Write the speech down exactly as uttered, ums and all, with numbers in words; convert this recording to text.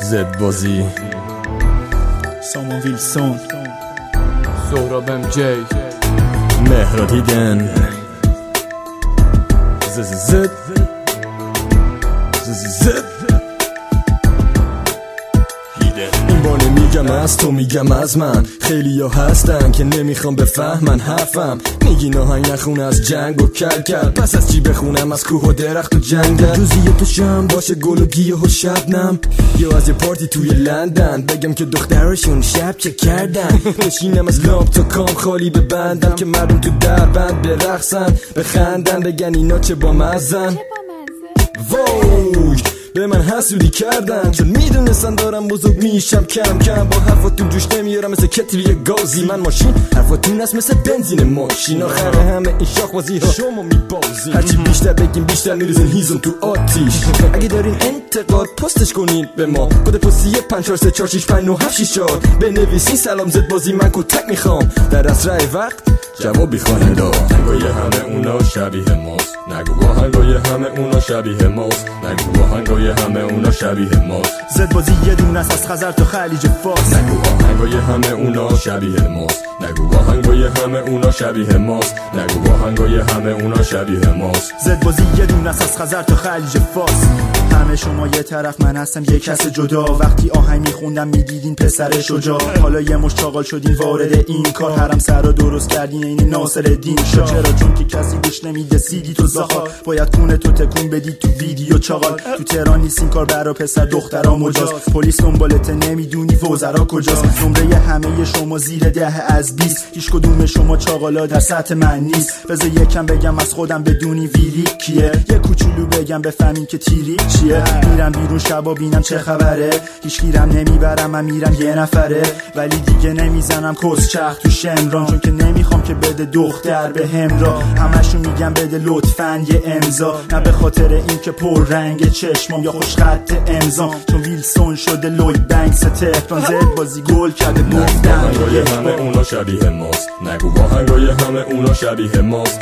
زد بازی سامان ویلسون سهراب ام جی مهرا دیدن زد زد زد زد این بار نمیگم از تو میگم از من، خیلی ها هستن که نمیخوام بفهمن حرفم. میگین آهنگ نخون از جنگ و کل کل، پس از چی بخونم از کوه و درخت و جنگل. روزی تو شم باشه گل و گیاه و شبنم، یا از یه پارتی توی لندن بگم که دخترشون شب چه کردن. بشینم از لامپ تا کام خالی ببندم که مردم تو در بند برقصن بخندن بگن اینا چه با مزن. وای به من حسودی کردن چون میدونستن دارم بزرگ میشم کم کم. با حرفاتون جوش نمیارم مثل کتری گازی، من ماشین حرفاتون هست مثل بنزین ماشین. آخر همه این شاخ بازی ها شما میبازین، هرچی بیشتر بگیم بیشتر میریزین هیزم تو آتیش. اگه دارین انتقاد پستش کنین به ما، کد پستی پنج چهار سه چهار شش پنج نه هفت شش چهار بنویسین سلام زد بازی من کتک میخوام. در اسرع وقت جوابی خواننده آهنگای همه اونا شبیه ماست، نگو آهنگای همه اونا شبیه ماست، نگو آهنگای همه اونا شبیه ماست. زد بازی یه دونه از خزر تا خلیج فارس، نگو آهنگای همه اونا شبیه ماست، نگو آهنگای همه اونا شبیه ماست، نگو آهنگای همه اونا شبیه ماست. زد بازی یه دونه از خزر تا خلیج فارس، همه شما یه طرف من هستم یه کس جدا. وقتی آهنگ میخوندم میدیدین پسر شجاع، حالا یه مش چاقال شدین وارد این کار. حرم سرا درست کردین این ناصرالدین شاه، چرا؟ چون که کسی گوش نمیده سیدی تو زاخار، باید کونه تو تکون بدی تو ویدیو چاقال. تو تهران نیست این کار برا پسر دخترا مجاز، پلیس دنبالت نمیدونی وزرا کجاست. نمره همه شما زیر ده از بیست، هیچ کدوم شما چاقالا در سطح من نیست. بذار یکم بگم از خودم بدونی ویلی کیه، یه کوچولو بگم بفهمین که تیری چیه. میرم بیرون شبا بینم چه خبره، هیچ گیرم نمیبرم من میرم یه نفره. ولی دیگه نمیزنم کس چرخ تو شمران، چون که نمیخوام که بده دختر به هم را. همشون میگم بده لطفاً یه امضا، نه به خاطر این که پر رنگ چشمام یا خوش خط امضام، چون ویلسون شده لوید بنکس تهران. زد بازی گل کرده گفتم آهنگای همه اونا شبیه ماست، نگو آهنگای همه اونا شبیه ماست،